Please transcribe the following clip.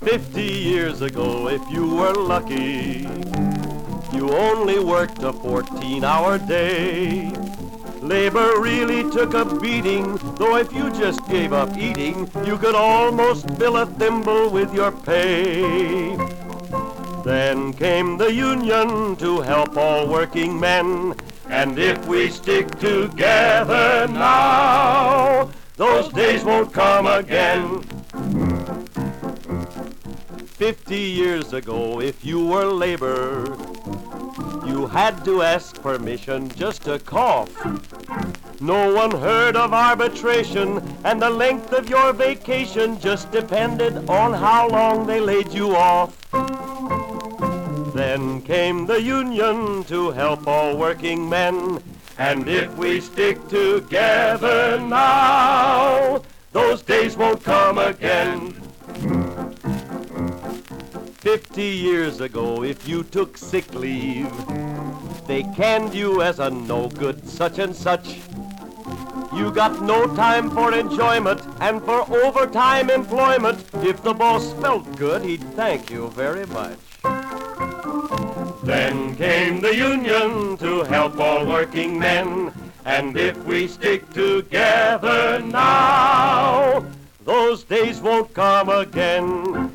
50 years ago, if you were lucky, you only worked a 14-hour day. Labor really took a beating, though if you just gave up eating, you could almost fill a thimble with your pay. Then came the union to help all working men, and if we stick together now, those days won't come again. 50 years ago, if you were labor, you had to ask permission just to cough. No one heard of arbitration, and the length of your vacation just depended on how long they laid you off. Then came the union to help all working men, and if we stick together now, those days won't come again. 50 years ago, if you took sick leave, they canned you as a no-good such and such. You got no time for enjoyment and for overtime employment. If the boss felt good, he'd thank you very much. Then came the union to help all working men, and if we stick together now, those days won't come again.